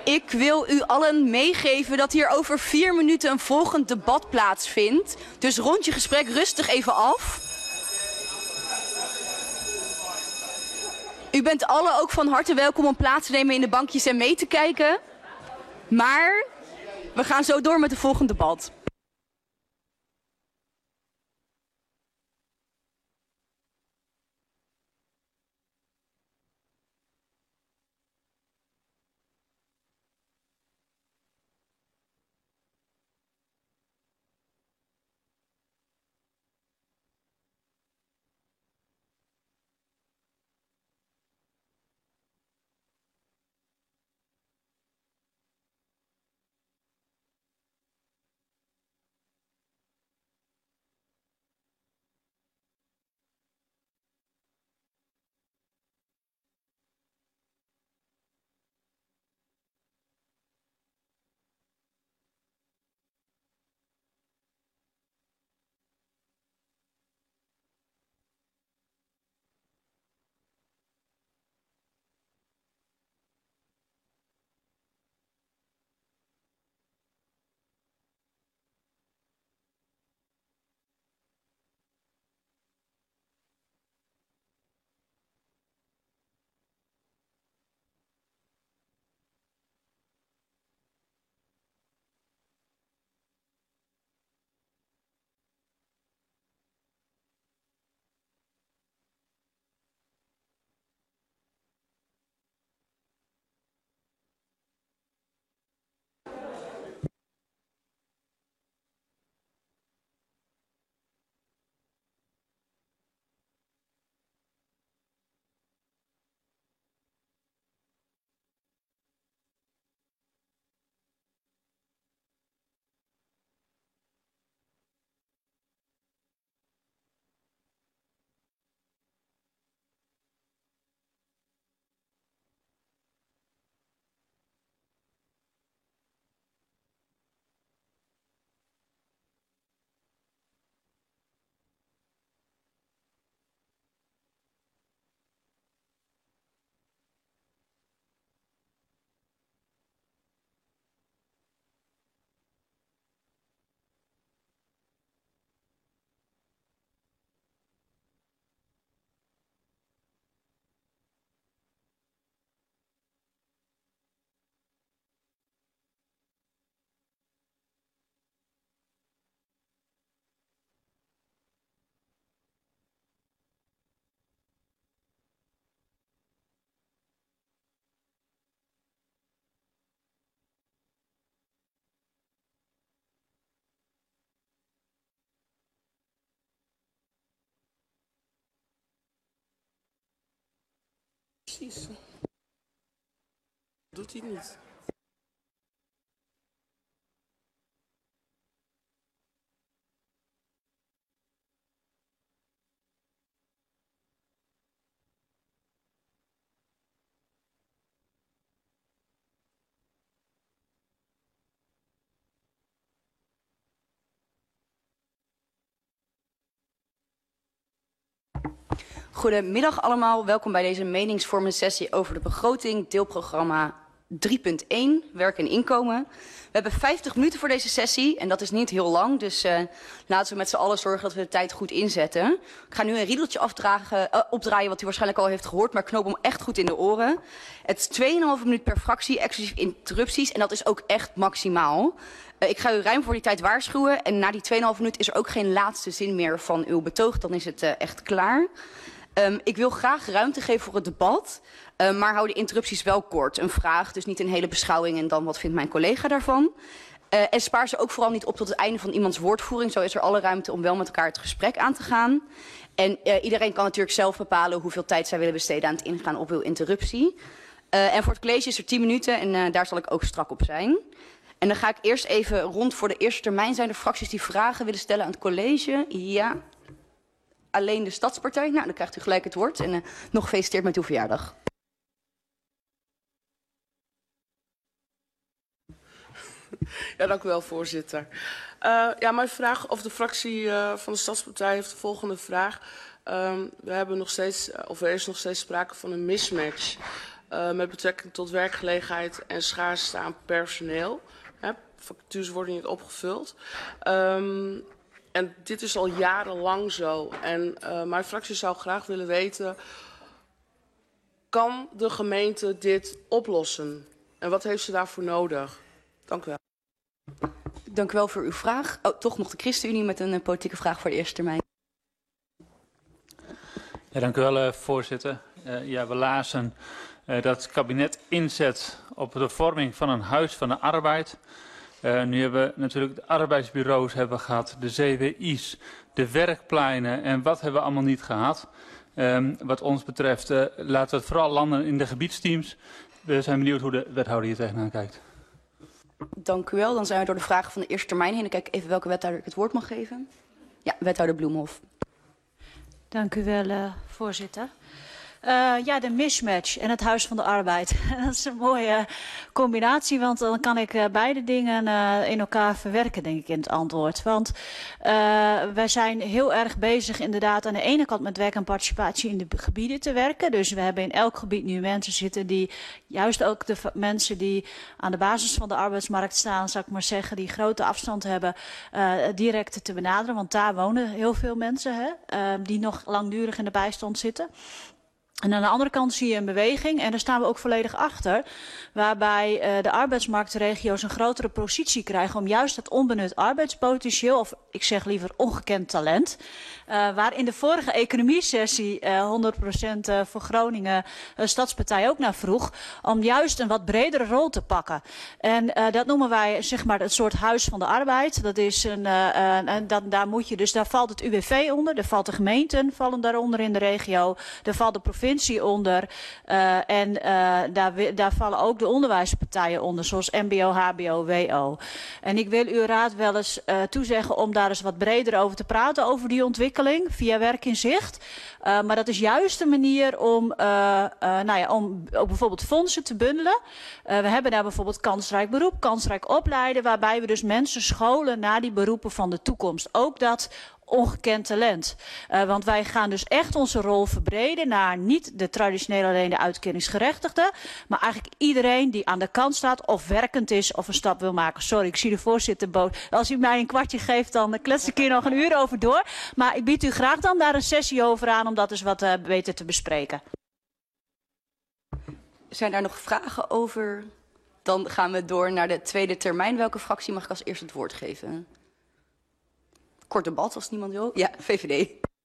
Ik wil u allen meegeven dat hier over 4 minuten een volgend debat plaatsvindt. Dus rond je gesprek rustig even af. U bent allen ook van harte welkom om plaats te nemen in de bankjes en mee te kijken. Maar we gaan zo door met het volgende debat. Precies. Doet hij niet. Goedemiddag allemaal, welkom bij deze meningsvormende sessie over de begroting, deelprogramma 3.1, werk en inkomen. We hebben 50 minuten voor deze sessie en dat is niet heel lang, dus laten we met z'n allen zorgen dat we de tijd goed inzetten. Ik ga nu een riedeltje opdraaien wat u waarschijnlijk al heeft gehoord, maar knoop hem echt goed in de oren. Het is 2,5 minuut per fractie, exclusief interrupties en dat is ook echt maximaal. Ik ga u ruim voor die tijd waarschuwen en na die 2,5 minuut is er ook geen laatste zin meer van uw betoog, dan is het echt klaar. Ik wil graag ruimte geven voor het debat, maar hou de interrupties wel kort. Een vraag, dus niet een hele beschouwing en dan wat vindt mijn collega daarvan. En spaar ze ook vooral niet op tot het einde van iemands woordvoering. Zo is er alle ruimte om wel met elkaar het gesprek aan te gaan. En iedereen kan natuurlijk zelf bepalen hoeveel tijd zij willen besteden aan het ingaan op uw interruptie. En voor het college is er 10 minuten en daar zal ik ook strak op zijn. En dan ga ik eerst even rond voor de eerste termijn. Zijn er fracties die vragen willen stellen aan het college? Ja. Alleen de Stadspartij? Nou, dan krijgt u gelijk het woord. En nog gefeliciteerd met uw verjaardag. Ja, dank u wel, voorzitter. Ja, mijn vraag, of de fractie van de Stadspartij heeft de volgende vraag. We hebben nog steeds, of er is nog steeds sprake van een mismatch met betrekking tot werkgelegenheid en schaarste aan personeel. Vacatures worden niet opgevuld. En dit is al jarenlang zo. En mijn fractie zou graag willen weten, kan de gemeente dit oplossen? En wat heeft ze daarvoor nodig? Dank u wel. Dank u wel voor uw vraag. Oh, toch nog de ChristenUnie met een politieke vraag voor de eerste termijn. Ja, dank u wel, voorzitter. Ja, we lazen dat het kabinet inzet op de vorming van een huis van de arbeid. Nu hebben we natuurlijk de arbeidsbureaus hebben gehad, de CWI's, de werkpleinen en wat hebben we allemaal niet gehad. Wat ons betreft laten we het vooral landen in de gebiedsteams. We zijn benieuwd hoe de wethouder hier tegenaan kijkt. Dank u wel. Dan zijn we door de vragen van de eerste termijn heen. Dan kijk ik even welke wethouder ik het woord mag geven. Ja, wethouder Bloemhof. Dank u wel, voorzitter. Ja, de mismatch en het Huis van de Arbeid. Dat is een mooie combinatie, want dan kan ik beide dingen in elkaar verwerken, denk ik, in het antwoord. Want wij zijn heel erg bezig inderdaad aan de ene kant met werk en participatie in de gebieden te werken. Dus we hebben in elk gebied nu mensen zitten die, juist ook de mensen die aan de basis van de arbeidsmarkt staan, zou ik maar zeggen, die grote afstand hebben, direct te benaderen. Want daar wonen heel veel mensen die nog langdurig in de bijstand zitten. En aan de andere kant zie je een beweging, en daar staan we ook volledig achter, waarbij de arbeidsmarktregio's een grotere positie krijgen om juist het onbenut arbeidspotentieel, of ik zeg liever ongekend talent, waar in de vorige economiesessie 100% voor Groningen Stadspartij ook naar vroeg, om juist een wat bredere rol te pakken. En dat noemen wij zeg maar het soort huis van de arbeid. Dat is daar moet je dus, daar valt het UWV onder, daar valt de gemeenten vallen daaronder in de regio, daar valt de provincie onder en daar vallen ook de onderwijspartijen onder, zoals MBO, HBO, WO. En ik wil uw raad wel eens toezeggen om daar eens wat breder over te praten, over die ontwikkeling, via Werk in Zicht. Maar dat is juist een manier om, om ook bijvoorbeeld fondsen te bundelen. We hebben daar bijvoorbeeld kansrijk beroep, kansrijk opleiden, waarbij we dus mensen scholen naar die beroepen van de toekomst. Ook dat ongekend talent. Want wij gaan dus echt onze rol verbreden naar niet de traditionele alleen de uitkeringsgerechtigden, maar eigenlijk iedereen die aan de kant staat of werkend is of een stap wil maken. Sorry, ik zie de voorzitter boos. Als u mij een kwartje geeft, dan klets ik hier nog een uur over door. Maar ik bied u graag dan daar een sessie over aan om dat eens wat beter te bespreken. Zijn daar nog vragen over? Dan gaan we door naar de tweede termijn. Welke fractie mag ik als eerste het woord geven? Kort debat als niemand wil. Ja, VVD.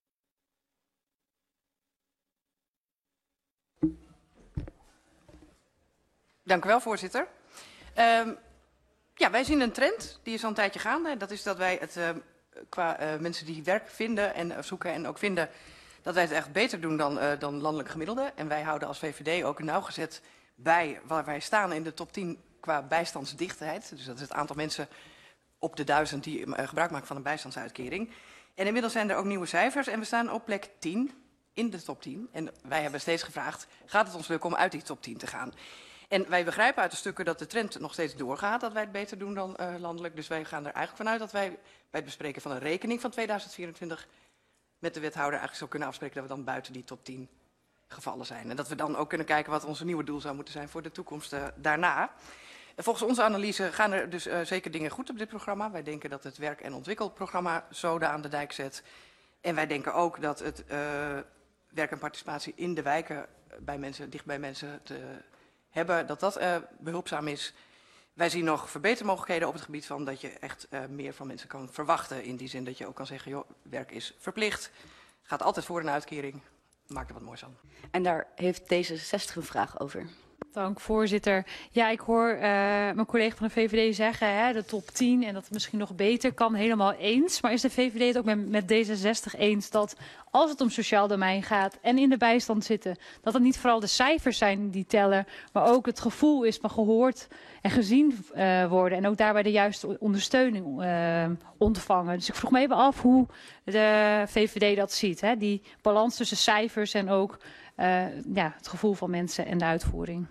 Dank u wel, voorzitter. Ja, wij zien een trend, die is al een tijdje gaande. Dat is dat wij het qua mensen die werk vinden en zoeken en ook vinden, dat wij het echt beter doen dan landelijk gemiddelde. En wij houden als VVD ook nauwgezet bij waar wij staan in de top 10 qua bijstandsdichtheid. Dus dat is het aantal mensen op de 1000 die gebruik maken van een bijstandsuitkering. En inmiddels zijn er ook nieuwe cijfers en we staan op plek 10 in de top 10. En wij hebben steeds gevraagd, gaat het ons lukken om uit die top 10 te gaan? En wij begrijpen uit de stukken dat de trend nog steeds doorgaat, dat wij het beter doen dan landelijk. Dus wij gaan er eigenlijk vanuit dat wij bij het bespreken van een rekening van 2024 met de wethouder eigenlijk zo kunnen afspreken dat we dan buiten die top 10 gevallen zijn. En dat we dan ook kunnen kijken wat onze nieuwe doel zou moeten zijn voor de toekomst daarna. Volgens onze analyse gaan er dus zeker dingen goed op dit programma. Wij denken dat het werk- en ontwikkelprogramma zoden aan de dijk zet. En wij denken ook dat het werk en participatie in de wijken bij mensen, dicht bij mensen te hebben, dat dat behulpzaam is. Wij zien nog verbetermogelijkheden op het gebied van dat je echt meer van mensen kan verwachten. In die zin dat je ook kan zeggen, joh, werk is verplicht. Gaat altijd voor een uitkering. Maak er wat moois aan. En daar heeft D66 een vraag over. Dank, voorzitter. Ja, ik hoor mijn collega van de VVD zeggen, de top 10 en dat het misschien nog beter kan, helemaal eens. Maar is de VVD het ook met D66 eens dat als het om sociaal domein gaat en in de bijstand zitten, dat het niet vooral de cijfers zijn die tellen, maar ook het gevoel is van gehoord en gezien worden en ook daarbij de juiste ondersteuning ontvangen. Dus ik vroeg me even af hoe de VVD dat ziet, die balans tussen cijfers en ook het gevoel van mensen en de uitvoering.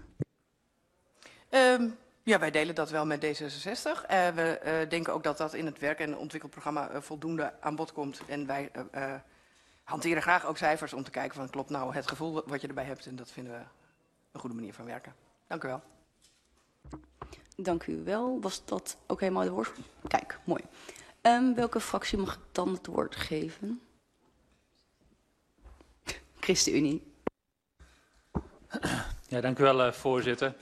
Ja, wij delen dat wel met D66. We denken ook dat dat in het werk- en ontwikkelprogramma voldoende aan bod komt. En wij hanteren graag ook cijfers om te kijken van klopt nou het gevoel wat je erbij hebt. En dat vinden we een goede manier van werken. Dank u wel. Dank u wel. Was dat ook helemaal het woord? Kijk, mooi. Welke fractie mag ik dan het woord geven? ChristenUnie. Ja, dank u wel, voorzitter.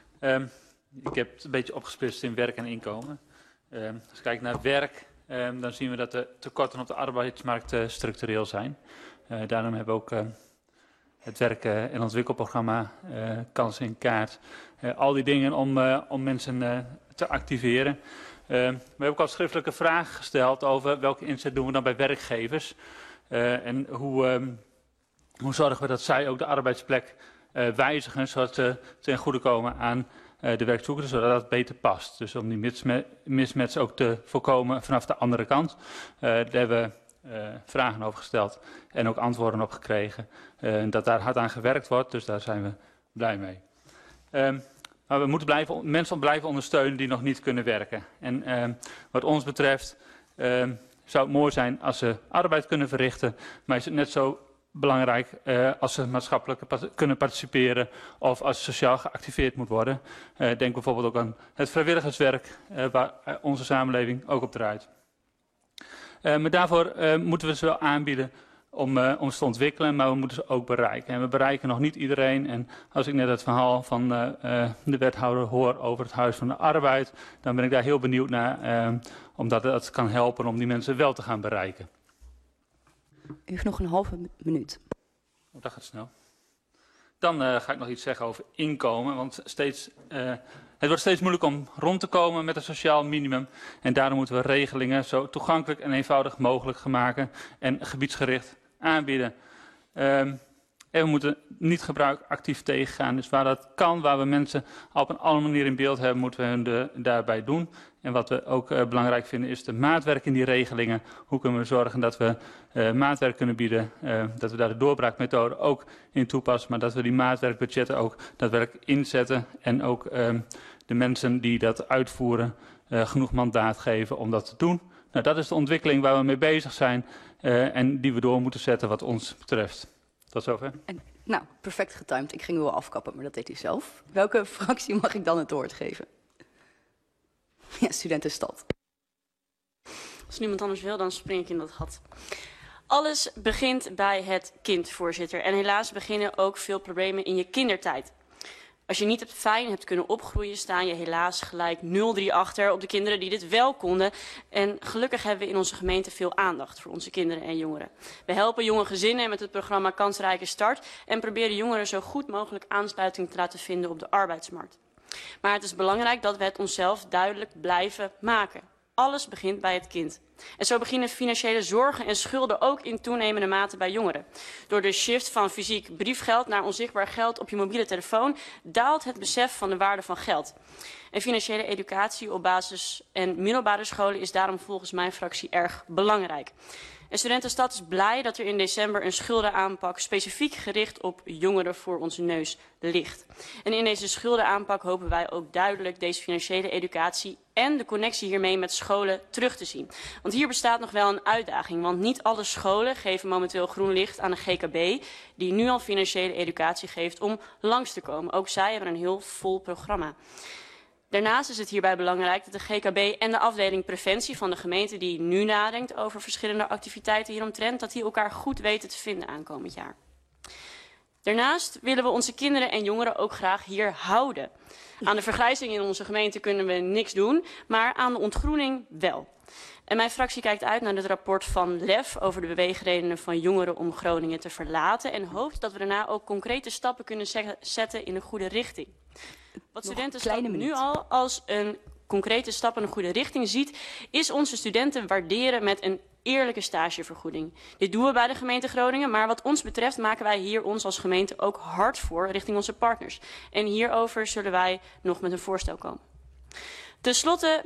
Ik heb het een beetje opgesplitst in werk en inkomen. Als ik kijk naar werk, dan zien we dat de tekorten op de arbeidsmarkt structureel zijn. Daarom hebben we ook het werk- en ontwikkelprogramma, kansen in kaart. Al die dingen om mensen te activeren. We hebben ook al schriftelijke vragen gesteld over welke inzet doen we dan bij werkgevers. En hoe zorgen we dat zij ook de arbeidsplek wijzigen, zodat ze ten goede komen aan de werkzoekers, zodat dat beter past. Dus om die mismatch ook te voorkomen vanaf de andere kant. Daar hebben we vragen over gesteld en ook antwoorden op gekregen. Dat daar hard aan gewerkt wordt, dus daar zijn we blij mee. Maar we moeten mensen blijven ondersteunen die nog niet kunnen werken. En wat ons betreft zou het mooi zijn als ze arbeid kunnen verrichten, maar is het net zo belangrijk als ze maatschappelijk kunnen participeren of als sociaal geactiveerd moet worden. Denk bijvoorbeeld ook aan het vrijwilligerswerk waar onze samenleving ook op draait. Maar daarvoor moeten we ze wel aanbieden om ze te ontwikkelen, maar we moeten ze ook bereiken. En we bereiken nog niet iedereen. En als ik net het verhaal van de wethouder hoor over het Huis van de Arbeid, dan ben ik daar heel benieuwd naar, omdat dat kan helpen om die mensen wel te gaan bereiken. U heeft nog een halve minuut. Oh, dat gaat snel. Dan ga ik nog iets zeggen over inkomen, want het wordt steeds moeilijker om rond te komen met een sociaal minimum. En daarom moeten we regelingen zo toegankelijk en eenvoudig mogelijk maken en gebiedsgericht aanbieden. En we moeten niet gebruik actief tegengaan. Dus waar dat kan, waar we mensen op een andere manier in beeld hebben, moeten we hen daarbij doen. En wat we ook belangrijk vinden is de maatwerk in die regelingen. Hoe kunnen we zorgen dat we maatwerk kunnen bieden, dat we daar de doorbraakmethode ook in toepassen, maar dat we die maatwerkbudgetten ook daadwerkelijk inzetten en ook de mensen die dat uitvoeren genoeg mandaat geven om dat te doen. Nou, dat is de ontwikkeling waar we mee bezig zijn en die we door moeten zetten wat ons betreft. Tot zover. Nou, perfect getimed. Ik ging u wel afkappen, maar dat deed u zelf. Welke fractie mag ik dan het woord geven? Ja, Studentenstad. Als niemand anders wil, dan spring ik in dat gat. Alles begint bij het kind, voorzitter. En helaas beginnen ook veel problemen in je kindertijd. Als je niet fijn hebt kunnen opgroeien, sta je helaas gelijk 0-3 achter op de kinderen die dit wel konden. En gelukkig hebben we in onze gemeente veel aandacht voor onze kinderen en jongeren. We helpen jonge gezinnen met het programma Kansrijke Start en proberen jongeren zo goed mogelijk aansluiting te laten vinden op de arbeidsmarkt. Maar het is belangrijk dat we het onszelf duidelijk blijven maken. Alles begint bij het kind. En zo beginnen financiële zorgen en schulden ook in toenemende mate bij jongeren. Door de shift van fysiek briefgeld naar onzichtbaar geld op je mobiele telefoon daalt het besef van de waarde van geld. En financiële educatie op basis- en middelbare scholen is daarom volgens mijn fractie erg belangrijk. En Studentenstad is blij dat er in december een schuldenaanpak specifiek gericht op jongeren voor onze neus ligt. En in deze schuldenaanpak hopen wij ook duidelijk deze financiële educatie en de connectie hiermee met scholen terug te zien. Want hier bestaat nog wel een uitdaging, want niet alle scholen geven momenteel groen licht aan de GKB, die nu al financiële educatie geeft om langs te komen. Ook zij hebben een heel vol programma. Daarnaast is het hierbij belangrijk dat de GKB en de afdeling preventie van de gemeente die nu nadenkt over verschillende activiteiten hieromtrent, dat die elkaar goed weten te vinden aankomend jaar. Daarnaast willen we onze kinderen en jongeren ook graag hier houden. Aan de vergrijzing in onze gemeente kunnen we niks doen, maar aan de ontgroening wel. En mijn fractie kijkt uit naar het rapport van LEF over de beweegredenen van jongeren om Groningen te verlaten en hoopt dat we daarna ook concrete stappen kunnen zetten in de goede richting. Wat Studentenstad nu al als een concrete stap in de goede richting ziet, is onze studenten waarderen met een eerlijke stagevergoeding. Dit doen we bij de gemeente Groningen, maar wat ons betreft maken wij hier ons als gemeente ook hard voor richting onze partners. En hierover zullen wij nog met een voorstel komen. Ten slotte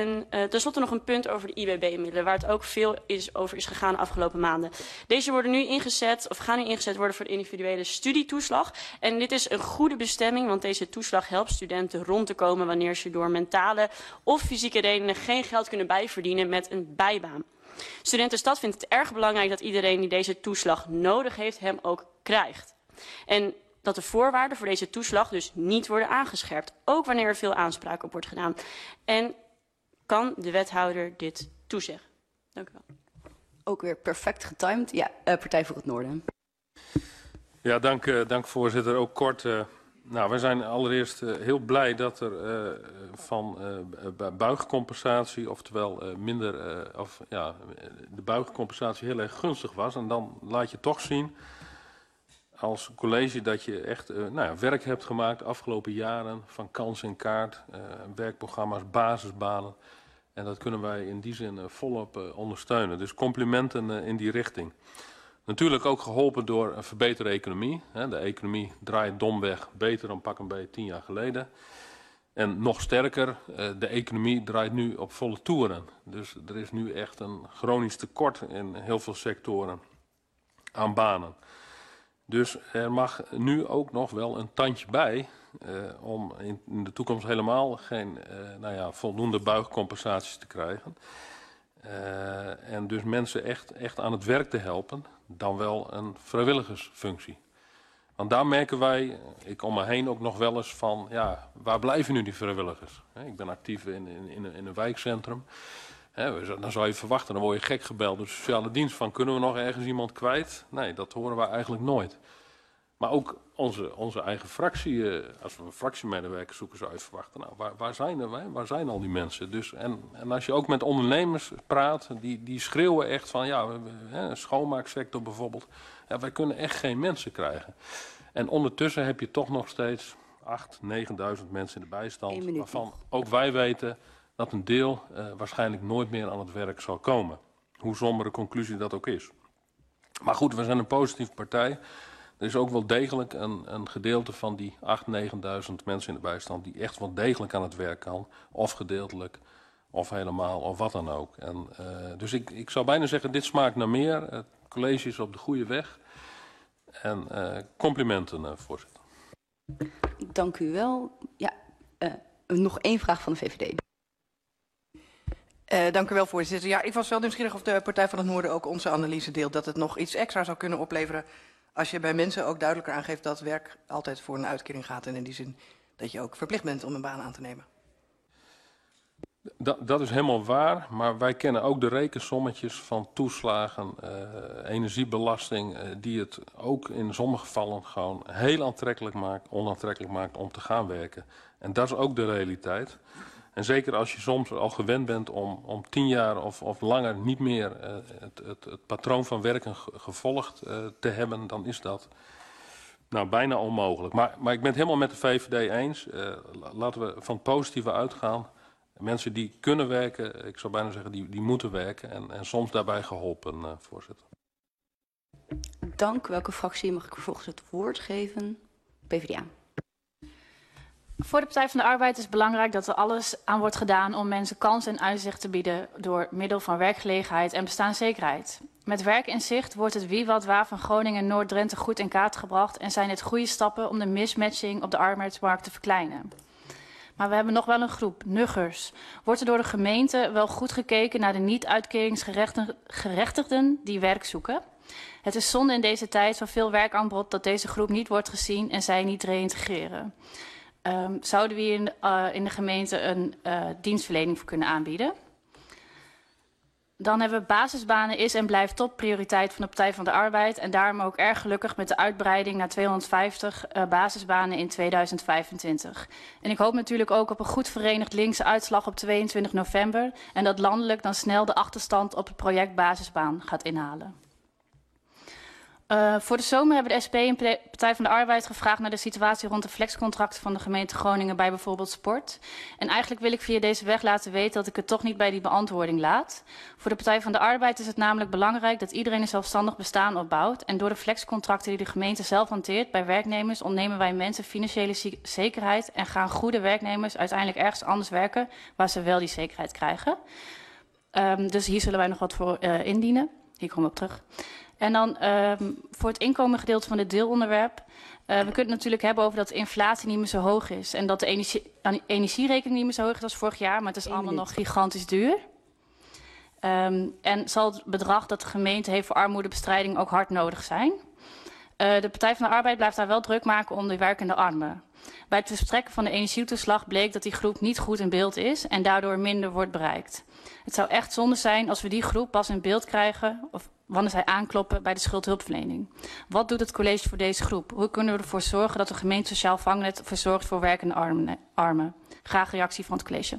nog een punt over de IBB-middelen, waar het ook veel over is gegaan de afgelopen maanden. Deze worden nu ingezet, of gaan nu ingezet worden voor de individuele studietoeslag. En dit is een goede bestemming, want deze toeslag helpt studenten rond te komen wanneer ze door mentale of fysieke redenen geen geld kunnen bijverdienen met een bijbaan. Studentenstad vindt het erg belangrijk dat iedereen die deze toeslag nodig heeft, hem ook krijgt. En dat de voorwaarden voor deze toeslag dus niet worden aangescherpt. Ook wanneer er veel aanspraak op wordt gedaan. En kan de wethouder dit toezeggen? Dank u wel. Ook weer perfect getimed. Ja, Partij voor het Noorden. Ja, dank voorzitter. Ook kort. Nou, we zijn allereerst heel blij dat er van buigcompensatie, oftewel de buigcompensatie heel erg gunstig was. En dan laat je toch zien als college dat je echt werk hebt gemaakt de afgelopen jaren van kans en kaart, werkprogramma's, basisbanen. En dat kunnen wij in die zin volop ondersteunen. Dus complimenten in die richting. Natuurlijk ook geholpen door een verbeterde economie. De economie draait domweg beter dan pak een beetje 10 jaar geleden. En nog sterker, de economie draait nu op volle toeren. Dus er is nu echt een chronisch tekort in heel veel sectoren aan banen. Dus er mag nu ook nog wel een tandje bij om in de toekomst helemaal geen voldoende buigcompensaties te krijgen. En dus mensen echt aan het werk te helpen, dan wel een vrijwilligersfunctie. Want daar merken wij, ik om me heen ook nog wel eens van, ja, waar blijven nu die vrijwilligers? Ik ben actief in een wijkcentrum. Dan zou je verwachten, dan word je gek gebeld door de sociale dienst van, kunnen we nog ergens iemand kwijt? Nee, dat horen we eigenlijk nooit. Maar ook onze eigen fractie, als we een fractiemedewerker zoeken, zou je verwachten. Nou, waar zijn al die mensen? Dus, en als je ook met ondernemers praat, die schreeuwen echt van, een schoonmaaksector bijvoorbeeld. Ja, wij kunnen echt geen mensen krijgen. En ondertussen heb je toch nog steeds 8.000, 9.000 mensen in de bijstand. Waarvan ook wij weten dat een deel waarschijnlijk nooit meer aan het werk zal komen. Hoe sombere conclusie dat ook is. Maar goed, we zijn een positieve partij. Er is ook wel degelijk een gedeelte van die 8.000, 9.000 mensen in de bijstand die echt wel degelijk aan het werk kan. Of gedeeltelijk, of helemaal, of wat dan ook. En, dus ik zou bijna zeggen, dit smaakt naar meer. Het college is op de goede weg. En complimenten, voorzitter. Dank u wel. Ja, nog één vraag van de VVD. Dank u wel, voorzitter. Ja, ik was wel nieuwsgierig of de Partij van het Noorden ook onze analyse deelt dat het nog iets extra zou kunnen opleveren als je bij mensen ook duidelijker aangeeft dat werk altijd voor een uitkering gaat en in die zin dat je ook verplicht bent om een baan aan te nemen. Dat is helemaal waar, maar wij kennen ook de rekensommetjes van toeslagen, energiebelasting, die het ook in sommige gevallen gewoon heel onaantrekkelijk maakt om te gaan werken. En dat is ook de realiteit. En zeker als je soms al gewend bent om 10 jaar of langer niet meer het patroon van werken gevolgd te hebben, dan is dat bijna onmogelijk. Maar ik ben het helemaal met de VVD eens. Laten we van het positieve uitgaan. Mensen die kunnen werken, ik zou bijna zeggen, die moeten werken en soms daarbij geholpen, voorzitter. Dank. Welke fractie mag ik vervolgens het woord geven? PvdA. Voor de Partij van de Arbeid is het belangrijk dat er alles aan wordt gedaan om mensen kans en uitzicht te bieden door middel van werkgelegenheid en bestaanszekerheid. Met werk in zicht wordt het wie wat waar van Groningen en Noord-Drenthe goed in kaart gebracht en zijn dit goede stappen om de mismatching op de arbeidsmarkt te verkleinen. Maar we hebben nog wel een groep, nuggers. Wordt er door de gemeente wel goed gekeken naar de niet-uitkeringsgerechtigden die werk zoeken? Het is zonde in deze tijd van veel werkaanbod dat deze groep niet wordt gezien en zij niet reïntegreren. Zouden we hier in de gemeente een dienstverlening voor kunnen aanbieden? Dan hebben we basisbanen is en blijft topprioriteit van de Partij van de Arbeid. En daarom ook erg gelukkig met de uitbreiding naar 250 basisbanen in 2025. En ik hoop natuurlijk ook op een goed verenigd linkse uitslag op 22 november. En dat landelijk dan snel de achterstand op het project basisbaan gaat inhalen. Voor de zomer hebben de SP en Partij van de Arbeid gevraagd naar de situatie rond de flexcontracten van de gemeente Groningen bij bijvoorbeeld sport. En eigenlijk wil ik via deze weg laten weten dat ik het toch niet bij die beantwoording laat. Voor de Partij van de Arbeid is het namelijk belangrijk dat iedereen een zelfstandig bestaan opbouwt. En door de flexcontracten die de gemeente zelf hanteert bij werknemers ontnemen wij mensen financiële zekerheid en gaan goede werknemers uiteindelijk ergens anders werken waar ze wel die zekerheid krijgen. Dus hier zullen wij nog wat voor indienen. Hier komen we op terug. En dan voor het inkomengedeelte van dit deelonderwerp. We kunnen het natuurlijk hebben over dat de inflatie niet meer zo hoog is. En dat de energierekening niet meer zo hoog is als vorig jaar. Maar het is allemaal nog gigantisch duur. En zal het bedrag dat de gemeente heeft voor armoedebestrijding ook hard nodig zijn. De Partij van de Arbeid blijft daar wel druk maken om de werkende armen. Bij het verstrekken van de energietoeslag bleek dat die groep niet goed in beeld is en daardoor minder wordt bereikt. Het zou echt zonde zijn als we die groep pas in beeld krijgen of wanneer zij aankloppen bij de schuldhulpverlening. Wat doet het college voor deze groep? Hoe kunnen we ervoor zorgen dat de gemeente sociaal vangnet verzorgt voor werkende armen? Graag reactie van het college.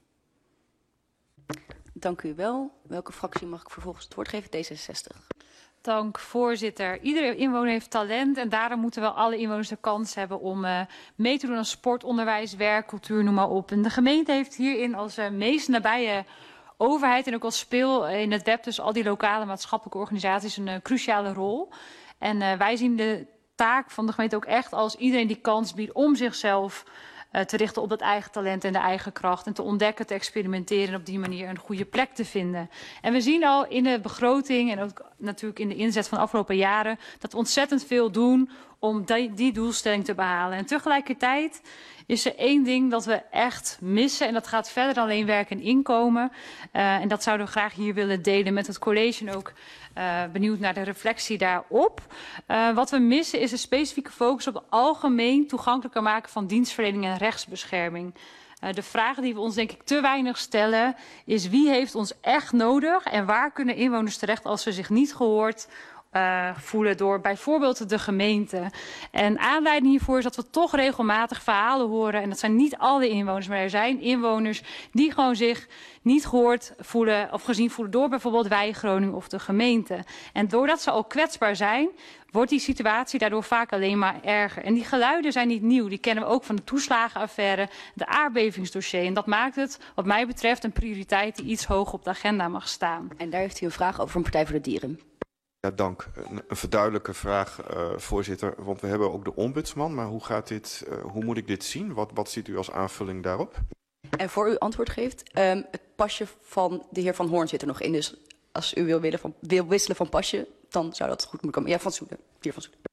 Dank u wel. Welke fractie mag ik vervolgens het woord geven? D66. Dank, voorzitter. Iedere inwoner heeft talent en daarom moeten wel alle inwoners de kans hebben om mee te doen aan sport, onderwijs, werk, cultuur, noem maar op. En de gemeente heeft hierin als meest nabije overheid en ook als speel in het web, dus al die lokale maatschappelijke organisaties, een cruciale rol. En wij zien de taak van de gemeente ook echt als iedereen die kans biedt om zichzelf te richten op dat eigen talent en de eigen kracht. En te ontdekken, te experimenteren en op die manier een goede plek te vinden. En we zien al in de begroting en ook natuurlijk in de inzet van de afgelopen jaren dat we ontzettend veel doen om die doelstelling te behalen. En tegelijkertijd is er één ding dat we echt missen. En dat gaat verder dan alleen werk en inkomen. En dat zouden we graag hier willen delen met het college. En ook benieuwd naar de reflectie daarop. Wat we missen is een specifieke focus op het algemeen toegankelijker maken van dienstverlening en rechtsbescherming. De vraag die we ons denk ik te weinig stellen is wie heeft ons echt nodig en waar kunnen inwoners terecht als ze zich niet gehoord voelen door bijvoorbeeld de gemeente. En aanleiding hiervoor is dat we toch regelmatig verhalen horen. En dat zijn niet alle inwoners, maar er zijn inwoners die gewoon zich niet gehoord voelen of gezien voelen door bijvoorbeeld Wij Groningen of de gemeente. En doordat ze al kwetsbaar zijn, wordt die situatie daardoor vaak alleen maar erger. En die geluiden zijn niet nieuw. Die kennen we ook van de toeslagenaffaire, de aardbevingsdossier. En dat maakt het, wat mij betreft, een prioriteit die iets hoger op de agenda mag staan. En daar heeft u een vraag over van Partij voor de Dieren. Ja, dank. Een verduidelijke vraag, voorzitter. Want we hebben ook de ombudsman. Maar hoe moet ik dit zien? Wat ziet u als aanvulling daarop? En voor u antwoord geeft, het pasje van de heer Van Hoorn zit er nog in. Dus als u wil wisselen van pasje, dan zou dat goed moeten komen. Ja, Van Soeden. Heer Van Soeden.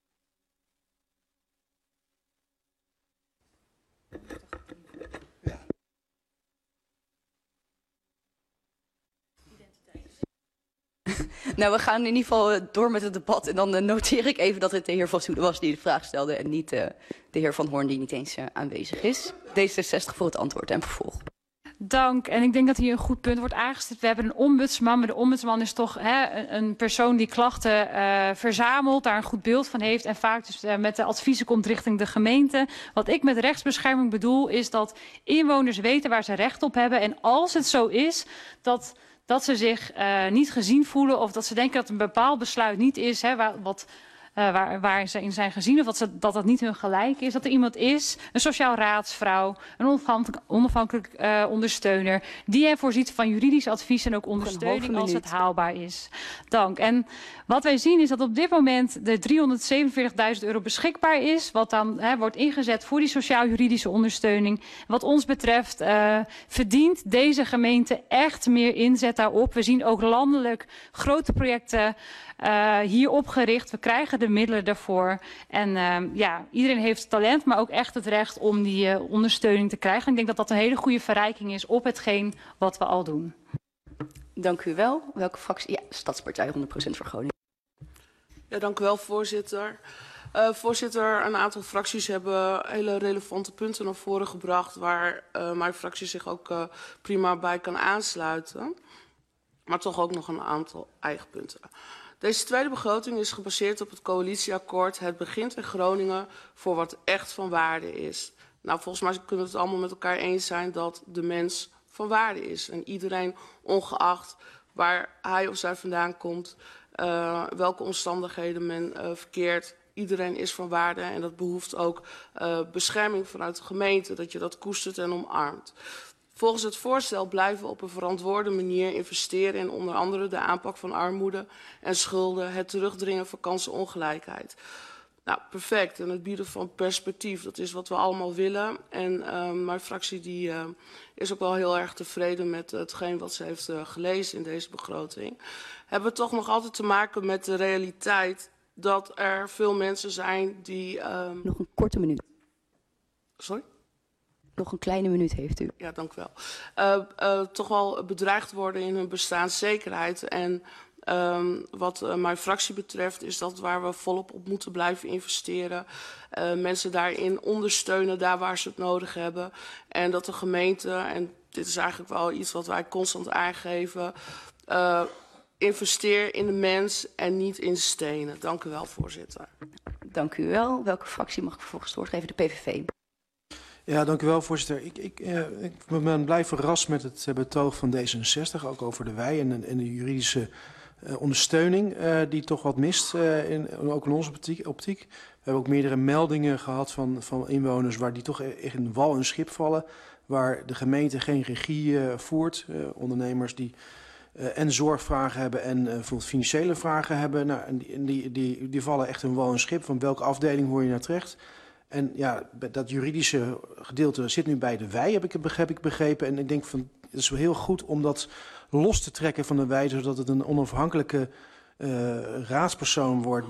Nou, we gaan in ieder geval door met het debat. En dan noteer ik even dat het de heer Van Soeden was die de vraag stelde. En niet de heer Van Hoorn die niet eens aanwezig is. D66 voor het antwoord en vervolg. Dank. En ik denk dat hier een goed punt wordt aangestipt. We hebben een ombudsman, maar de ombudsman is toch een persoon die klachten verzamelt, daar een goed beeld van heeft en vaak dus met de adviezen komt richting de gemeente. Wat ik met rechtsbescherming bedoel is dat inwoners weten waar ze recht op hebben. En als het zo is dat ze zich niet gezien voelen of dat ze denken dat een bepaald besluit niet is waar ze in zijn gezien of dat niet hun gelijk is. Dat er iemand is, een sociaal raadsvrouw, een onafhankelijk ondersteuner, die hen voorziet van juridisch advies en ook ondersteuning als het haalbaar is. Dank. En wat wij zien is dat op dit moment de €347.000 beschikbaar is, wat dan wordt ingezet voor die sociaal-juridische ondersteuning. Wat ons betreft verdient deze gemeente echt meer inzet daarop. We zien ook landelijk grote projecten hierop gericht. We krijgen de middelen daarvoor. En iedereen heeft talent, maar ook echt het recht om die ondersteuning te krijgen. Ik denk dat dat een hele goede verrijking is op hetgeen wat we al doen. Dank u wel. Welke fractie? Ja, Stadspartij 100% voor Groningen. Ja, dank u wel, voorzitter. Voorzitter, een aantal fracties hebben hele relevante punten naar voren gebracht waar mijn fractie zich ook prima bij kan aansluiten. Maar toch ook nog een aantal eigen punten. Deze tweede begroting is gebaseerd op het coalitieakkoord. Het begint in Groningen voor wat echt van waarde is. Nou, volgens mij kunnen we het allemaal met elkaar eens zijn dat de mens van waarde is. En iedereen, ongeacht waar hij of zij vandaan komt, welke omstandigheden men verkeert, iedereen is van waarde. En dat behoeft ook bescherming vanuit de gemeente, dat je dat koestert en omarmt. Volgens het voorstel blijven we op een verantwoorde manier investeren in onder andere de aanpak van armoede en schulden, het terugdringen van kansenongelijkheid. Nou, perfect. En het bieden van perspectief, dat is wat we allemaal willen. En mijn fractie is ook wel heel erg tevreden met hetgeen wat ze heeft gelezen in deze begroting. Hebben we toch nog altijd te maken met de realiteit dat er veel mensen zijn die... Nog een korte minuut. Sorry? Nog een kleine minuut heeft u. Ja, dank u wel. Toch wel bedreigd worden in hun bestaanszekerheid. En Wat mijn fractie betreft is dat waar we volop op moeten blijven investeren. Mensen daarin ondersteunen daar waar ze het nodig hebben. En dat de gemeente, en dit is eigenlijk wel iets wat wij constant aangeven, investeer in de mens en niet in stenen. Dank u wel, voorzitter. Dank u wel. Welke fractie mag ik vervolgens het woord geven? De PVV. Ja, dank u wel, voorzitter. Ik ben blij verrast met het betoog van D66, ook over de wei en de juridische ondersteuning die toch wat mist, ook in onze optiek. We hebben ook meerdere meldingen gehad van inwoners waar die toch echt in wal en schip vallen, waar de gemeente geen regie voert. Ondernemers die en zorgvragen hebben en bijvoorbeeld financiële vragen hebben. Nou, en die vallen echt in wal en schip. Van welke afdeling hoor je naar terecht? En ja, dat juridische gedeelte zit nu bij de wei, heb ik begrepen. En ik denk van, het is wel heel goed om dat los te trekken van de wei, zodat het een onafhankelijke raadspersoon wordt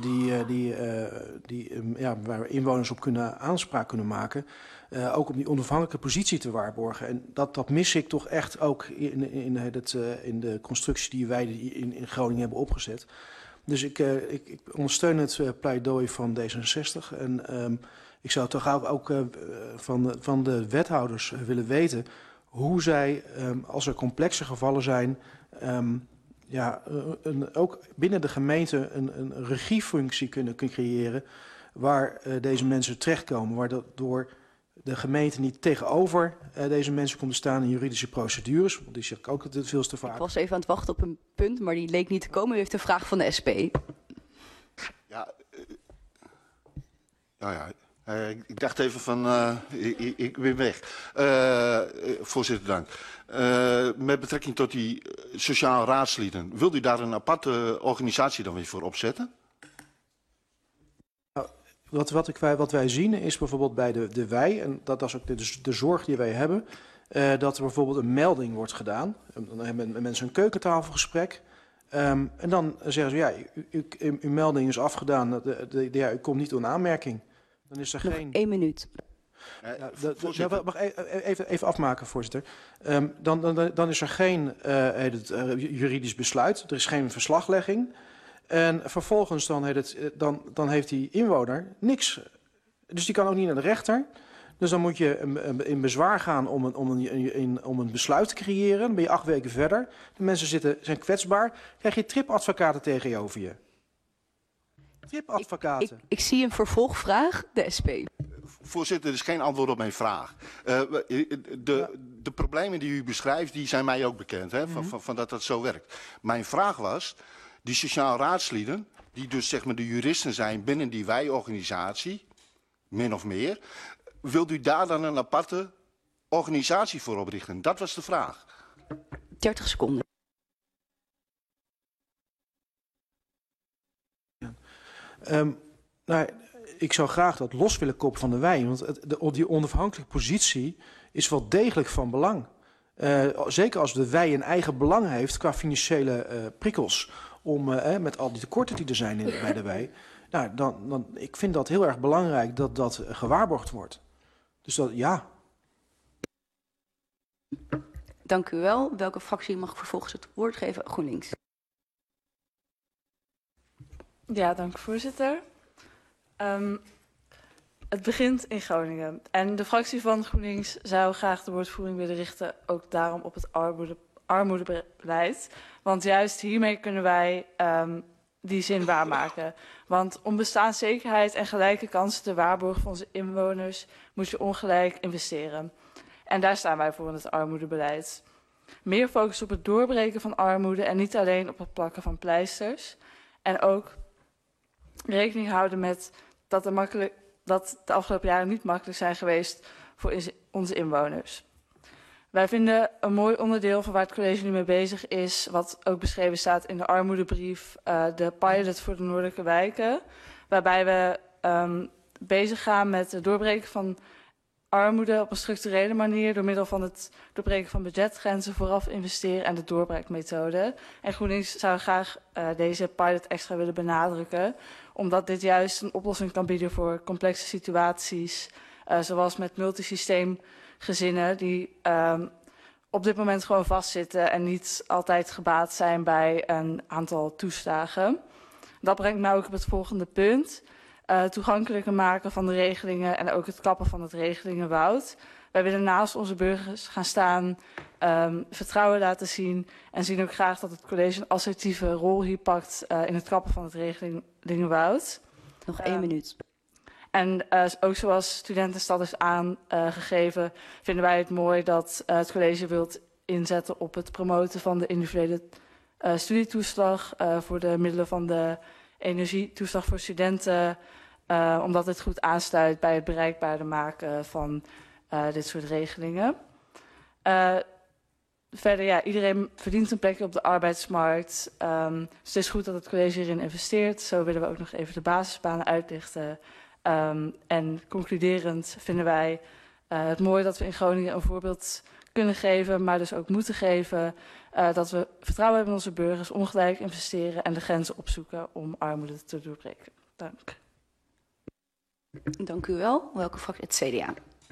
waar inwoners op aanspraak kunnen maken. Ook om die onafhankelijke positie te waarborgen. En dat mis ik toch echt ook in de constructie die wij in Groningen hebben opgezet. Dus ik ondersteun het pleidooi van D66. En ik zou toch ook van de wethouders willen weten hoe zij, als er complexe gevallen zijn, ook binnen de gemeente een regiefunctie kunnen creëren waar deze mensen terechtkomen, waardoor de gemeente niet tegenover deze mensen komt te staan in juridische procedures. Want die zeg ik ook dat het veel te vaak. Ik was even aan het wachten op een punt, maar die leek niet te komen. U heeft een vraag van de SP. Ik dacht even van, ik ben weg. Voorzitter, dank. Met betrekking tot die sociaal raadslieden, wilt u daar een aparte organisatie dan weer voor opzetten? Wat wij zien is bijvoorbeeld bij de wei, en dat is ook de zorg die wij hebben, dat er bijvoorbeeld een melding wordt gedaan. Dan hebben mensen een keukentafelgesprek. En dan zeggen ze, ja, uw melding is afgedaan, u komt niet in aanmerking. Dan is er nog geen... 1 minuut. Mag even afmaken, voorzitter. Dan is er geen juridisch besluit, er is geen verslaglegging. En vervolgens dan heeft die inwoner niks. Dus die kan ook niet naar de rechter. Dus dan moet je in bezwaar gaan om een besluit te creëren. Dan ben je 8 weken verder. De mensen zijn kwetsbaar. Krijg je tripadvocaten tegenover je. Tripadvocaten. Ik zie een vervolgvraag, de SP. Voorzitter, er is geen antwoord op mijn vraag. De problemen die u beschrijft, die zijn mij ook bekend, hè, van dat dat zo werkt. Mijn vraag was, die sociaal raadslieden, die dus zeg maar de juristen zijn binnen die wij-organisatie, min of meer, wilt u daar dan een aparte organisatie voor oprichten? Dat was de vraag. 30 seconden. Ik zou graag dat los willen koppelen van de wei. Want die onafhankelijke positie is wel degelijk van belang. Zeker als de wei een eigen belang heeft qua financiële prikkels. Met al die tekorten die er zijn bij de wei. Nou, ik vind dat heel erg belangrijk dat dat gewaarborgd wordt. Dus dat, ja. Dank u wel. Welke fractie mag vervolgens het woord geven? GroenLinks. Ja, dank u, voorzitter. Het begint in Groningen. En de fractie van GroenLinks zou graag de woordvoering willen richten, ook daarom op het armoedebeleid. Want juist hiermee kunnen wij die zin waarmaken. Want om bestaanszekerheid en gelijke kansen te waarborgen van onze inwoners moet je ongelijk investeren. En daar staan wij voor in het armoedebeleid. Meer focus op het doorbreken van armoede en niet alleen op het plakken van pleisters. En ook rekening houden met dat de afgelopen jaren niet makkelijk zijn geweest voor onze inwoners. Wij vinden een mooi onderdeel van waar het college nu mee bezig is, wat ook beschreven staat in de armoedebrief, de pilot voor de noordelijke wijken, waarbij we bezig gaan met het doorbreken van armoede op een structurele manier door middel van het doorbreken van budgetgrenzen, vooraf investeren en de doorbreekmethode. En GroenLinks zou graag deze pilot extra willen benadrukken, omdat dit juist een oplossing kan bieden voor complexe situaties, zoals met multisysteemgezinnen die op dit moment gewoon vastzitten en niet altijd gebaat zijn bij een aantal toeslagen. Dat brengt mij ook op het volgende punt. Toegankelijker maken van de regelingen en ook het kappen van het regelingenwoud. Wij willen naast onze burgers gaan staan, vertrouwen laten zien en zien ook graag dat het college een assertieve rol hier pakt in het kappen van het regelingenwoud. Nog 1 minuut. En ook zoals Studentenstad is aangegeven, vinden wij het mooi dat het college wilt inzetten op het promoten van de individuele studietoeslag voor de middelen van de energietoeslag voor studenten, omdat het goed aansluit bij het bereikbaarder maken van dit soort regelingen. Verder, ja, iedereen verdient een plekje op de arbeidsmarkt. Dus het is goed dat het college hierin investeert. Zo willen we ook nog even de basisbanen uitlichten. En concluderend vinden wij het mooi dat we in Groningen een voorbeeld kunnen geven, maar dus ook moeten geven. Dat we vertrouwen hebben in onze burgers, ongelijk investeren en de grenzen opzoeken om armoede te doorbreken. Dank. Dank u wel. Welke fractie? Het CDA.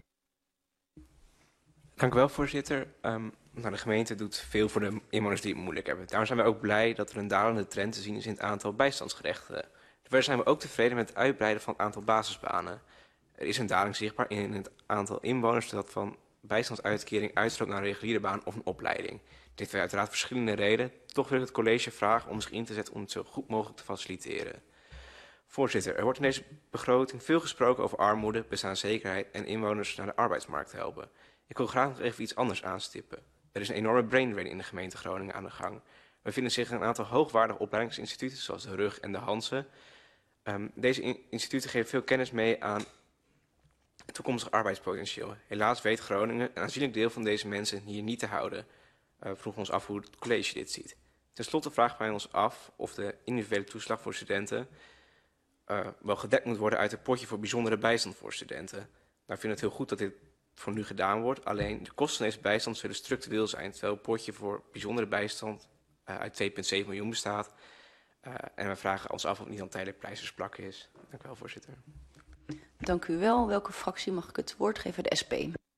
Dank u wel, voorzitter. De gemeente doet veel voor de inwoners die het moeilijk hebben. Daarom zijn we ook blij dat er een dalende trend te zien is in het aantal bijstandsgerechtigden. Verder zijn we ook tevreden met het uitbreiden van het aantal basisbanen. Er is een daling zichtbaar in het aantal inwoners dat van bijstandsuitkering uitstroomt naar een reguliere baan of een opleiding. Dit heeft uiteraard verschillende redenen. Toch wil ik het college vragen om zich in te zetten om het zo goed mogelijk te faciliteren. Voorzitter, er wordt in deze begroting veel gesproken over armoede, bestaanszekerheid en inwoners naar de arbeidsmarkt helpen. Ik wil graag nog even iets anders aanstippen. Er is een enorme braindrain in de gemeente Groningen aan de gang. Er bevinden zich een aantal hoogwaardige opleidingsinstituten, zoals de RUG en de Hanse. Deze instituten geven veel kennis mee aan het toekomstig arbeidspotentieel. Helaas weet Groningen een aanzienlijk deel van deze mensen hier niet te houden. We vroegen ons af hoe het college dit ziet. Ten slotte vragen wij ons af of de individuele toeslag voor studenten wel gedekt moet worden uit het potje voor bijzondere bijstand voor studenten. Nou, ik vind het heel goed dat dit voor nu gedaan wordt. Alleen de kosten van deze bijstand zullen structureel zijn, terwijl het potje voor bijzondere bijstand uit 2,7 miljoen bestaat. En we vragen ons af of het niet aan tijdelijk prijzersplakken is. Dank u wel, voorzitter. Dank u wel. Welke fractie mag ik het woord geven? De SP.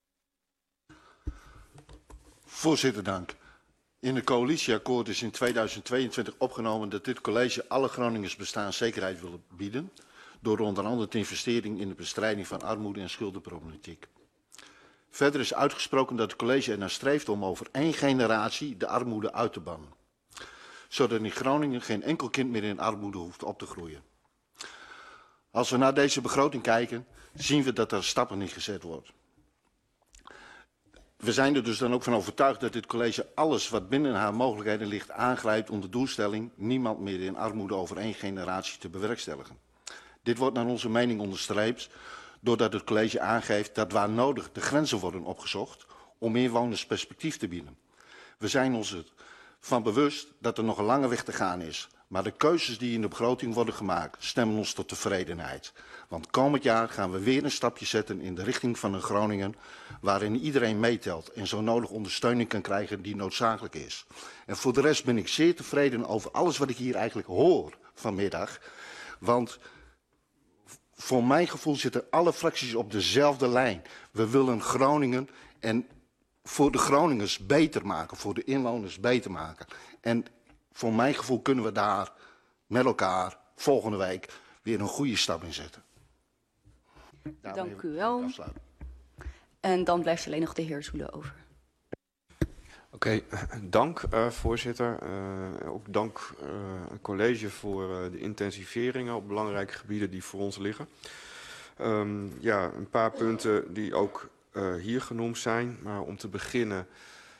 Voorzitter, dank. In het coalitieakkoord is in 2022 opgenomen dat dit college alle Groningers bestaanszekerheid wil bieden, door onder andere te investeren in de bestrijding van armoede en schuldenproblematiek. Verder is uitgesproken dat het college ernaar streeft om over 1 generatie de armoede uit te bannen, zodat in Groningen geen enkel kind meer in armoede hoeft op te groeien. Als we naar deze begroting kijken, zien we dat er stappen in gezet worden. We zijn er dus dan ook van overtuigd dat dit college alles wat binnen haar mogelijkheden ligt aangrijpt om de doelstelling niemand meer in armoede over 1 generatie te bewerkstelligen. Dit wordt naar onze mening onderstreept doordat het college aangeeft dat waar nodig de grenzen worden opgezocht om inwoners perspectief te bieden. We zijn ons ervan bewust dat er nog een lange weg te gaan is, maar de keuzes die in de begroting worden gemaakt stemmen ons tot tevredenheid. Want komend jaar gaan we weer een stapje zetten in de richting van een Groningen waarin iedereen meetelt en zo nodig ondersteuning kan krijgen die noodzakelijk is. En voor de rest ben ik zeer tevreden over alles wat ik hier eigenlijk hoor vanmiddag. Want voor mijn gevoel zitten alle fracties op dezelfde lijn. We willen Groningen en voor de Groningers beter maken, voor de inwoners beter maken. En voor mijn gevoel kunnen we daar met elkaar volgende week weer een goede stap in zetten. Dank u wel. En dan blijft alleen nog de heer Zoele over. Oké, dank voorzitter. Ook dank aan college voor de intensiveringen op belangrijke gebieden die voor ons liggen. Ja, een paar punten die ook hier genoemd zijn. Maar om te beginnen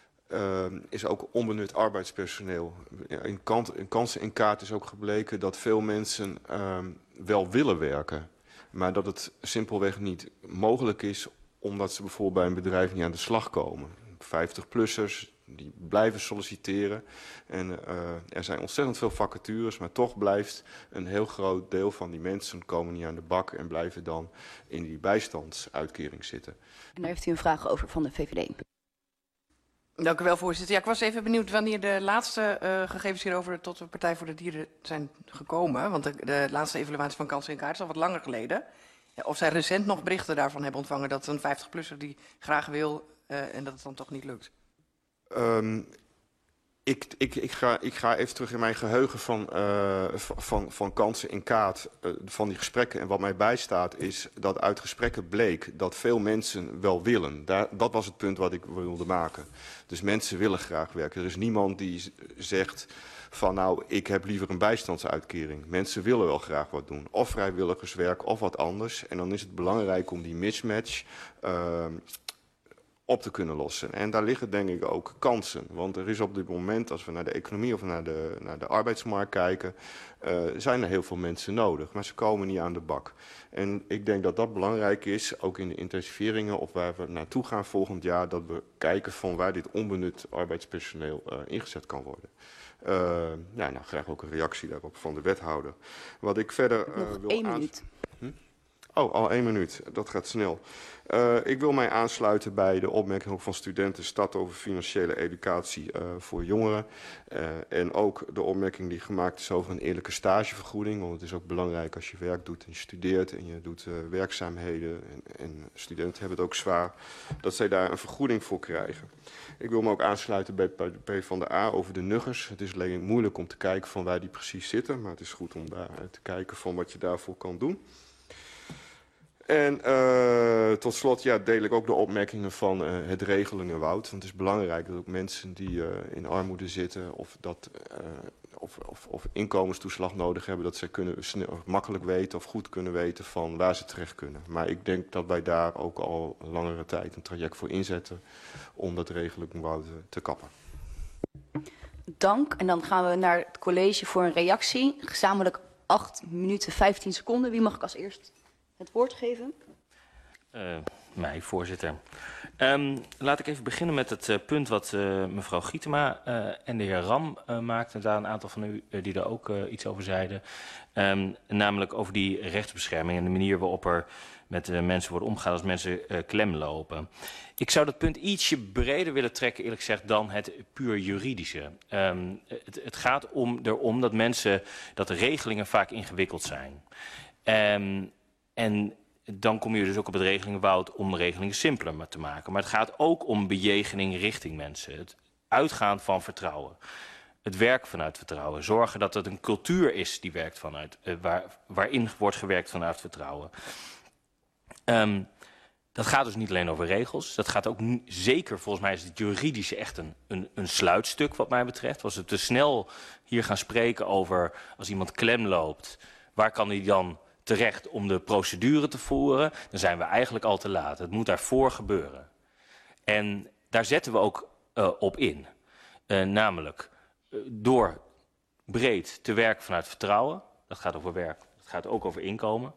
is ook onbenut arbeidspersoneel. In kansen in kaart is ook gebleken dat veel mensen wel willen werken. Maar dat het simpelweg niet mogelijk is omdat ze bijvoorbeeld bij een bedrijf niet aan de slag komen. 50-plussers die blijven solliciteren. En er zijn ontzettend veel vacatures, maar toch blijft een heel groot deel van die mensen komen niet aan de bak en blijven dan in die bijstandsuitkering zitten. En daar heeft u een vraag over van de VVD. Dank u wel, voorzitter. Ja, ik was even benieuwd wanneer de laatste gegevens hierover tot de Partij voor de Dieren zijn gekomen. Want de laatste evaluatie van kansen in kaart is al wat langer geleden. Ja, of zij recent nog berichten daarvan hebben ontvangen dat een 50-plusser die graag wil en dat het dan toch niet lukt. Ik ga even terug in mijn geheugen van kansen in kaart van die gesprekken. En wat mij bijstaat is dat uit gesprekken bleek dat veel mensen wel willen. Dat was het punt wat ik wilde maken. Dus mensen willen graag werken. Er is niemand die zegt van nou, ik heb liever een bijstandsuitkering. Mensen willen wel graag wat doen. Of vrijwilligerswerk of wat anders. En dan is het belangrijk om die mismatch op te kunnen lossen. En daar liggen denk ik ook kansen. Want er is op dit moment, als we naar de economie of naar de arbeidsmarkt kijken, zijn er heel veel mensen nodig. Maar ze komen niet aan de bak. En ik denk dat dat belangrijk is, ook in de intensiveringen of waar we naartoe gaan volgend jaar, dat we kijken van waar dit onbenut arbeidspersoneel ingezet kan worden. Nou, graag ook een reactie daarop van de wethouder. Wat ik verder wil 1 minuut. Oh, al 1 minuut. Dat gaat snel. Ik wil mij aansluiten bij de opmerking ook van studenten Stad over financiële educatie voor jongeren. En ook de opmerking die gemaakt is over een eerlijke stagevergoeding. Want het is ook belangrijk als je werk doet en je studeert en je doet werkzaamheden. En studenten hebben het ook zwaar, dat zij daar een vergoeding voor krijgen. Ik wil me ook aansluiten bij de PvdA over de nuggers. Het is alleen moeilijk om te kijken van waar die precies zitten. Maar het is goed om daar te kijken van wat je daarvoor kan doen. En tot slot deel ik ook de opmerkingen van het Regelingenwoud. Want het is belangrijk dat ook mensen die in armoede zitten of inkomenstoeslag nodig hebben, dat ze makkelijk weten of goed kunnen weten van waar ze terecht kunnen. Maar ik denk dat wij daar ook al een langere tijd een traject voor inzetten om dat Regelingenwoud te kappen. Dank. En dan gaan we naar het college voor een reactie. Gezamenlijk 8 minuten 15 seconden. Wie mag ik als eerst het woord geven? Mij, voorzitter. Laat ik even beginnen met het punt wat mevrouw Gietema en de heer Ram maakten. Daar een aantal van u die daar ook iets over zeiden. Namelijk over die rechtsbescherming en de manier waarop er met mensen wordt omgegaan als mensen klem lopen. Ik zou dat punt ietsje breder willen trekken, eerlijk gezegd, dan het puur juridische. Het gaat erom dat de regelingen vaak ingewikkeld zijn. En dan kom je dus ook op het Regelingenwoud om de regelingen simpeler te maken. Maar het gaat ook om bejegening richting mensen. Het uitgaan van vertrouwen. Het werk vanuit vertrouwen. Zorgen dat het een cultuur is die werkt waarin wordt gewerkt vanuit vertrouwen. Dat gaat dus niet alleen over regels. Dat gaat ook zeker, volgens mij is het juridische echt een sluitstuk wat mij betreft. Als we te snel hier gaan spreken over als iemand klem loopt, waar kan hij dan terecht om de procedure te voeren, dan zijn we eigenlijk al te laat. Het moet daarvoor gebeuren. En daar zetten we ook op in. Namelijk door breed te werken vanuit vertrouwen. Dat gaat over werk, dat gaat ook over inkomen.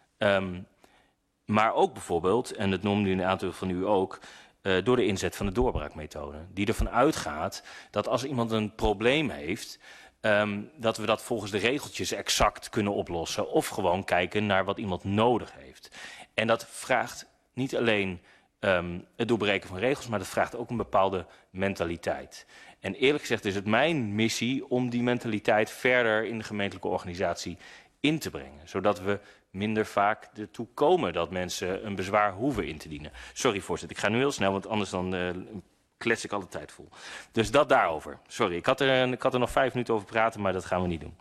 Maar ook bijvoorbeeld, en dat noemde een aantal van u ook, door de inzet van de doorbraakmethode. Die ervan uitgaat dat als iemand een probleem heeft, dat we dat volgens de regeltjes exact kunnen oplossen. Of gewoon kijken naar wat iemand nodig heeft. En dat vraagt niet alleen het doorbreken van regels, maar dat vraagt ook een bepaalde mentaliteit. En eerlijk gezegd is het mijn missie om die mentaliteit verder in de gemeentelijke organisatie in te brengen. Zodat we minder vaak ertoe komen dat mensen een bezwaar hoeven in te dienen. Sorry voorzitter, ik ga nu heel snel, want anders dan klets ik alle tijd vol. Dus dat daarover. Sorry, ik had er nog 5 minuten over praten, maar dat gaan we niet doen.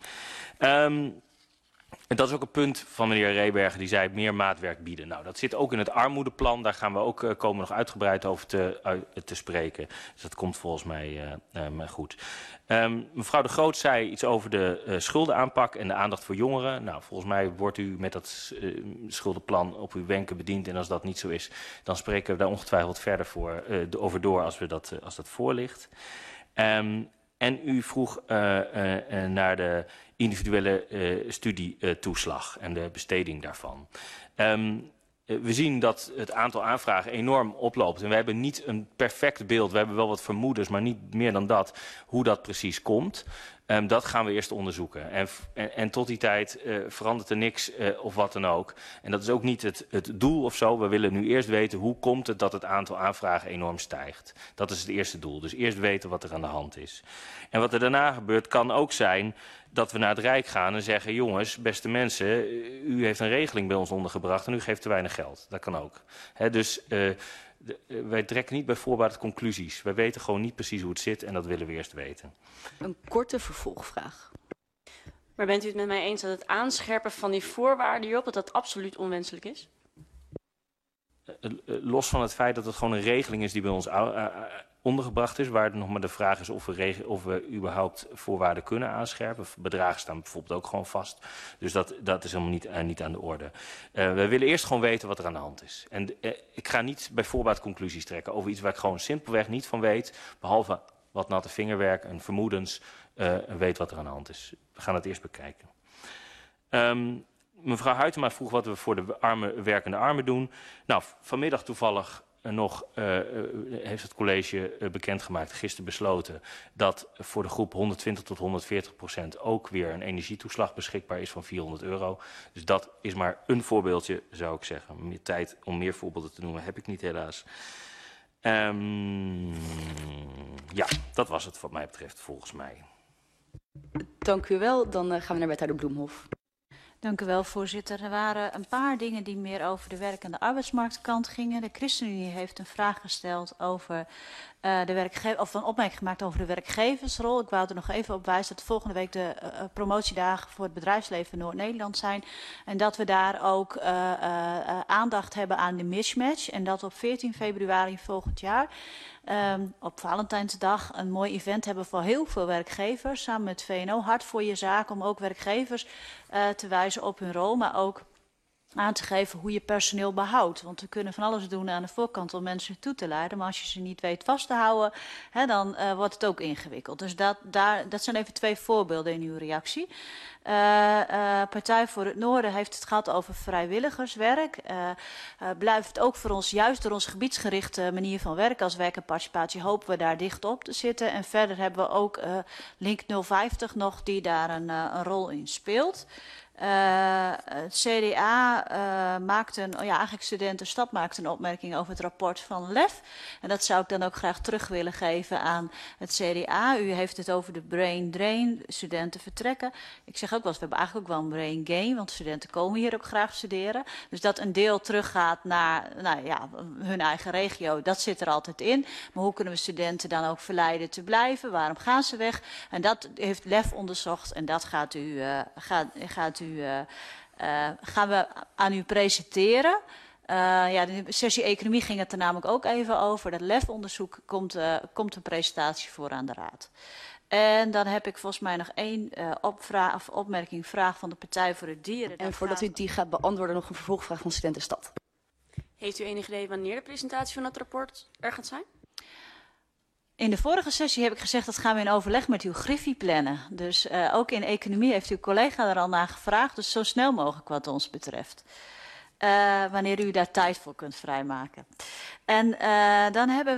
En dat is ook een punt van meneer Rebergen, die zei meer maatwerk bieden. Nou, dat zit ook in het armoedeplan. Daar gaan we ook komen nog uitgebreid over te spreken. Dus dat komt volgens mij goed. Mevrouw De Groot zei iets over de schuldenaanpak en de aandacht voor jongeren. Nou, volgens mij wordt u met dat schuldenplan op uw wenken bediend. En als dat niet zo is, dan spreken we daar ongetwijfeld verder over door als dat voor ligt. En u vroeg naar de individuele studietoeslag en de besteding daarvan. We zien dat het aantal aanvragen enorm oploopt. En we hebben niet een perfect beeld. We hebben wel wat vermoedens, maar niet meer dan dat, hoe dat precies komt. Dat gaan we eerst onderzoeken. En tot die tijd verandert er niks of wat dan ook. En dat is ook niet het doel of zo. We willen nu eerst weten hoe komt het dat het aantal aanvragen enorm stijgt. Dat is het eerste doel. Dus eerst weten wat er aan de hand is. En wat er daarna gebeurt kan ook zijn dat we naar het Rijk gaan en zeggen, jongens, beste mensen, u heeft een regeling bij ons ondergebracht en u geeft te weinig geld. Dat kan ook. Dus wij trekken niet bij voorbaat conclusies. Wij weten gewoon niet precies hoe het zit en dat willen we eerst weten. Een korte vervolgvraag. Maar bent u het met mij eens dat het aanscherpen van die voorwaarden hierop, dat absoluut onwenselijk is? Los van het feit dat het gewoon een regeling is die bij ons ondergebracht is, waar het nog maar de vraag is of we überhaupt voorwaarden kunnen aanscherpen. Bedragen staan bijvoorbeeld ook gewoon vast. Dus dat is helemaal niet aan de orde. We willen eerst gewoon weten wat er aan de hand is. En ik ga niet bij voorbaat conclusies trekken over iets waar ik gewoon simpelweg niet van weet, behalve wat natte vingerwerk en vermoedens, weet wat er aan de hand is. We gaan het eerst bekijken. Mevrouw Huytema vroeg wat we voor de werkende armen doen. Nou, vanmiddag toevallig nog heeft het college bekendgemaakt, gisteren besloten, dat voor de groep 120 tot 140% ook weer een energietoeslag beschikbaar is van €400. Dus dat is maar een voorbeeldje, zou ik zeggen. Meer tijd om meer voorbeelden te noemen heb ik niet helaas. Ja, dat was het wat mij betreft volgens mij. Dank u wel. Dan gaan we naar wethouder Bloemhof. Dank u wel, voorzitter. Er waren een paar dingen die meer over de werk- en de arbeidsmarktkant gingen. De ChristenUnie heeft een vraag gesteld over of een opmerking gemaakt over de werkgeversrol. Ik wou er nog even op wijzen dat volgende week de promotiedagen voor het bedrijfsleven in Noord-Nederland zijn. En dat we daar ook aandacht hebben aan de mismatch. En dat op 14 februari volgend jaar, op Valentijnsdag, een mooi event hebben voor heel veel werkgevers. Samen met VNO, Hart voor je zaak, om ook werkgevers te wijzen op hun rol, maar ook aan te geven hoe je personeel behoudt. Want we kunnen van alles doen aan de voorkant om mensen toe te leiden, maar als je ze niet weet vast te houden, dan wordt het ook ingewikkeld. Dus dat zijn even 2 voorbeelden in uw reactie. Partij voor het Noorden heeft het gehad over vrijwilligerswerk. Blijft ook voor ons, juist door onze gebiedsgerichte manier van werken als werk en participatie, hopen we daar dicht op te zitten. En verder hebben we ook Link 050 nog, die daar een rol in speelt. Het CDA eigenlijk Studentenstad maakte een opmerking over het rapport van LEF. En dat zou ik dan ook graag terug willen geven aan het CDA. U heeft het over de brain drain, studenten vertrekken. Ik zeg ook wel eens, we hebben eigenlijk ook wel een brain gain, want studenten komen hier ook graag studeren. Dus dat een deel teruggaat naar hun eigen regio, dat zit er altijd in. Maar hoe kunnen we studenten dan ook verleiden te blijven? Waarom gaan ze weg? En dat heeft LEF onderzocht en dat gaan we aan u presenteren. De sessie economie ging het er namelijk ook even over. Dat LEF-onderzoek komt een presentatie voor aan de Raad. En dan heb ik volgens mij nog 1 vraag van de Partij voor het Dieren. En voordat u die gaat beantwoorden, nog een vervolgvraag van Studentenstad. Heeft u enig idee wanneer de presentatie van het rapport er gaat zijn? In de vorige sessie heb ik gezegd, dat gaan we in overleg met uw Griffie plannen. Dus ook in economie heeft uw collega er al naar gevraagd. Dus zo snel mogelijk wat ons betreft. Wanneer u daar tijd voor kunt vrijmaken. En dan hebben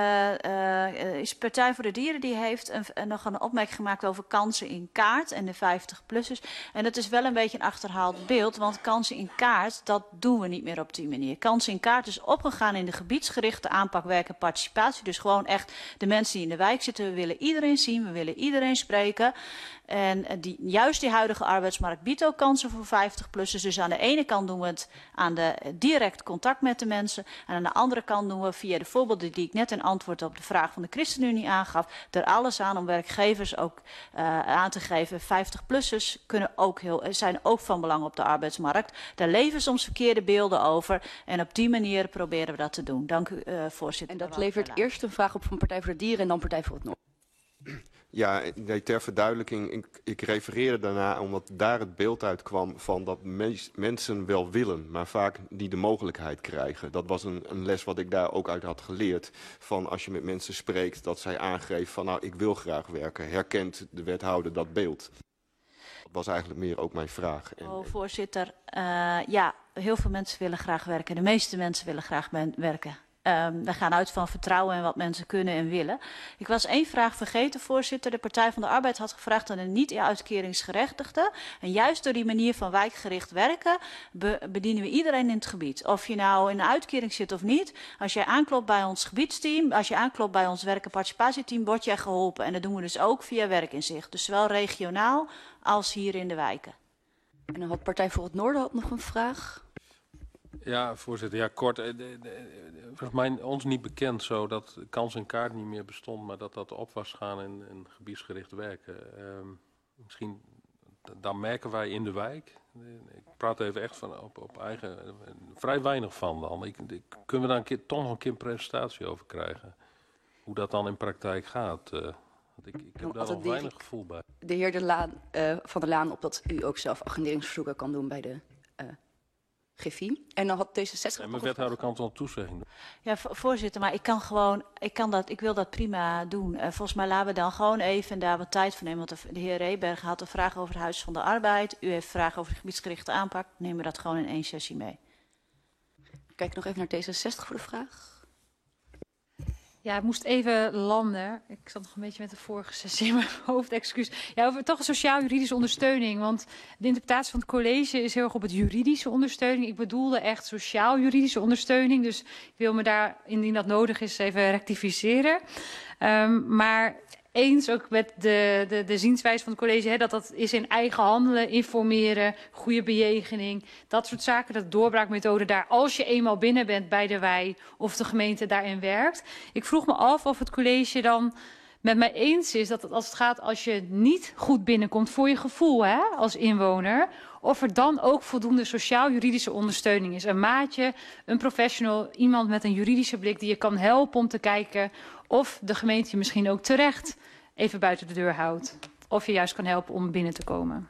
we, is Partij voor de Dieren, die heeft nog een opmerking gemaakt over kansen in kaart en de 50-plussers. En dat is wel een beetje een achterhaald beeld, want kansen in kaart, dat doen we niet meer op die manier. Kansen in kaart is opgegaan in de gebiedsgerichte aanpak werk en participatie. Dus gewoon echt de mensen die in de wijk zitten. We willen iedereen zien, we willen iedereen spreken. En juist die huidige arbeidsmarkt biedt ook kansen voor 50-plussers. Dus aan de ene kant doen we het aan de direct contact met de mensen. En aan de andere kant doen we via de voorbeelden die ik net in antwoord op de vraag van de ChristenUnie aangaf, er alles aan om werkgevers ook aan te geven. 50-plussers zijn ook van belang op de arbeidsmarkt. Daar leven soms verkeerde beelden over. En op die manier proberen we dat te doen. Dank u, voorzitter. En dat levert eerst een vraag op van Partij voor de Dieren en dan Partij voor het Noorden. Ja, ter verduidelijking, ik refereerde daarna omdat daar het beeld uitkwam van dat mensen wel willen, maar vaak niet de mogelijkheid krijgen. Dat was een les wat ik daar ook uit had geleerd. Van als je met mensen spreekt, dat zij aangeven van nou, ik wil graag werken. Herkent de wethouder dat beeld? Dat was eigenlijk meer ook mijn vraag. Voorzitter, ja, heel veel mensen willen graag werken. De meeste mensen willen graag werken. We gaan uit van vertrouwen en wat mensen kunnen en willen. Ik was 1 vraag vergeten, voorzitter. De Partij van de Arbeid had gevraagd aan een niet-uitkeringsgerechtigde. En juist door die manier van wijkgericht werken bedienen we iedereen in het gebied. Of je nou in een uitkering zit of niet. Als jij aanklopt bij ons gebiedsteam, als je aanklopt bij ons werk- en participatieteam, word je geholpen. En dat doen we dus ook via werkinzicht. Dus zowel regionaal als hier in de wijken. En dan had Partij voor het Noorden nog een vraag. Ja, voorzitter. Ja, kort. Volgens mij ons niet bekend zo dat kans en kaart niet meer bestond, maar dat dat op was gaan in gebiedsgericht werken. Misschien, daar merken wij in de wijk. Ik praat even echt van op eigen, vrij weinig van dan. Kunnen we daar toch nog een keer een presentatie over krijgen? Hoe dat dan in praktijk gaat? Ik heb daar nog weinig gevoel bij. De heer Van der Laan op dat u ook zelf agenderingsverzoeken kan doen bij de Griffie. En dan had D66... Mijn wethouder kan toch een toezegging doen? Ja, voorzitter, maar ik wil dat prima doen. Volgens mij laten we dan gewoon even daar wat tijd voor nemen. Want de heer Reberg had een vraag over het Huis van de Arbeid. U heeft vragen over de gebiedsgerichte aanpak. Nemen we dat gewoon in 1 sessie mee. Kijk nog even naar D66 voor de vraag. Ja, ik moest even landen. Ik zat nog een beetje met de vorige sessie in mijn hoofd, excuus. Ja, over toch een sociaal-juridische ondersteuning. Want de interpretatie van het college is heel erg op het juridische ondersteuning. Ik bedoelde echt sociaal-juridische ondersteuning. Dus ik wil me daar, indien dat nodig is, even rectificeren. Maar eens ook met de zienswijze van het college, hè, dat is in eigen handelen, informeren, goede bejegening, dat soort zaken, dat doorbraakmethode daar, als je eenmaal binnen bent bij de wei of de gemeente daarin werkt. Ik vroeg me af of het college dan met mij eens is dat als het gaat als je niet goed binnenkomt voor je gevoel, hè, als inwoner, of er dan ook voldoende sociaal-juridische ondersteuning is. Een maatje, een professional, iemand met een juridische blik die je kan helpen om te kijken of de gemeente je misschien ook terecht even buiten de deur houdt. Of je juist kan helpen om binnen te komen.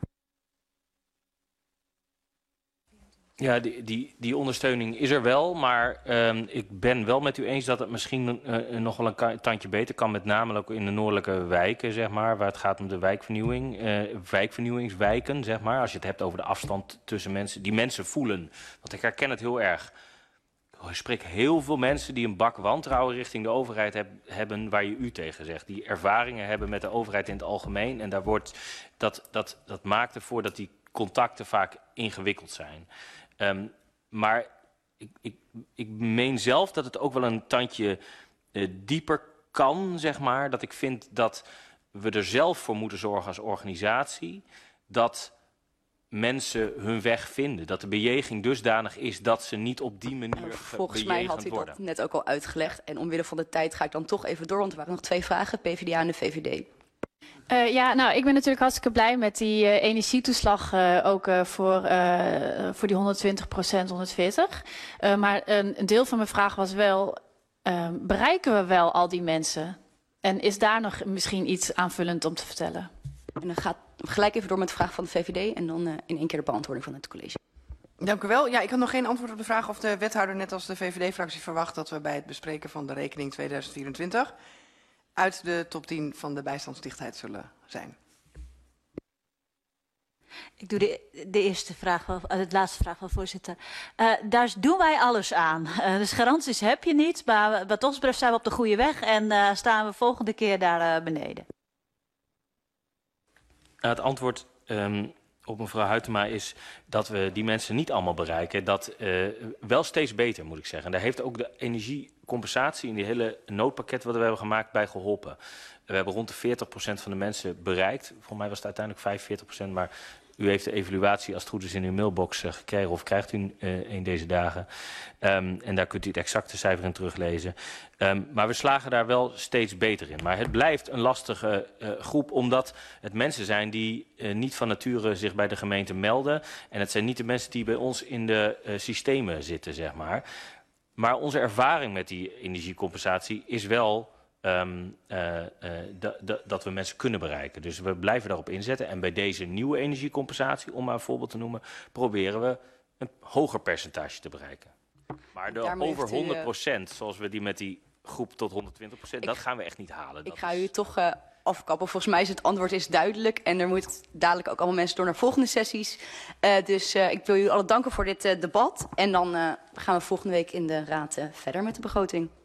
Ja, die ondersteuning is er wel, maar ik ben wel met u eens dat het misschien nog wel een tandje beter kan, met name ook in de noordelijke wijken, zeg maar, waar het gaat om de wijkvernieuwing, wijkvernieuwingswijken, zeg maar, als je het hebt over de afstand tussen mensen, die mensen voelen. Want ik herken het heel erg. Ik spreek heel veel mensen die een bak wantrouwen richting de overheid hebben waar je u tegen zegt. Die ervaringen hebben met de overheid in het algemeen. En daar wordt, dat maakt ervoor dat die contacten vaak ingewikkeld zijn. Maar ik meen zelf dat het ook wel een tandje dieper kan, zeg maar. Dat ik vind dat we er zelf voor moeten zorgen als organisatie dat mensen hun weg vinden. Dat de bejeging dusdanig is dat ze niet op die manier Volgens mij had u dat net ook al uitgelegd. En omwille van de tijd ga ik dan toch even door, want er waren nog 2 vragen, PvdA en de VVD. Ja, nou, ik ben natuurlijk hartstikke blij met die energietoeslag ook voor die 120%, 140. Maar een deel van mijn vraag was wel, bereiken we wel al die mensen? En is daar nog misschien iets aanvullend om te vertellen? En dan gaat gelijk even door met de vraag van de VVD en dan in 1 keer de beantwoording van het college. Dank u wel. Ja, ik had nog geen antwoord op de vraag of de wethouder net als de VVD-fractie verwacht dat we bij het bespreken van de rekening 2024 uit de top 10 van de bijstandsdichtheid zullen zijn. Ik doe de eerste vraag, de laatste vraag wel, voorzitter. Daar doen wij alles aan. Dus garanties heb je niet, maar wat ons betreft zijn we op de goede weg en staan we volgende keer daar beneden. Het antwoord op mevrouw Huytema is dat we die mensen niet allemaal bereiken. Dat wel steeds beter, moet ik zeggen. En daar heeft ook de energiecompensatie in die hele noodpakket wat we hebben gemaakt bij geholpen. We hebben rond de 40% van de mensen bereikt. Volgens mij was het uiteindelijk 45%, maar u heeft de evaluatie als het goed is in uw mailbox gekregen of krijgt u in deze dagen. En daar kunt u het exacte cijfer in teruglezen. Maar we slagen daar wel steeds beter in. Maar het blijft een lastige groep omdat het mensen zijn die niet van nature zich bij de gemeente melden. En het zijn niet de mensen die bij ons in de systemen zitten, zeg maar. Maar onze ervaring met die energiecompensatie is wel dat we mensen kunnen bereiken. Dus we blijven daarop inzetten. En bij deze nieuwe energiecompensatie, om maar een voorbeeld te noemen, proberen we een hoger percentage te bereiken. Maar de over 100%, zoals we die met die groep tot 120%, dat gaan we echt niet halen. Ik ga u toch afkappen. Volgens mij is het antwoord duidelijk. En er moet dadelijk ook allemaal mensen door naar volgende sessies. Dus ik wil jullie allen danken voor dit debat. En dan gaan we volgende week in de raad verder met de begroting.